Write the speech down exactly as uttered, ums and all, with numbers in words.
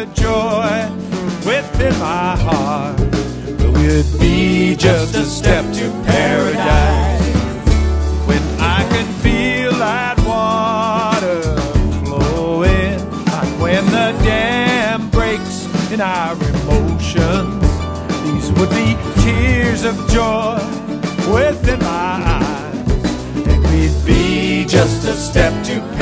the joy within my heart. Will it be just a step to paradise when I can feel that water flowing, like when the dam breaks in our emotions? These would be tears of joy within my eyes, and we'd be just a step to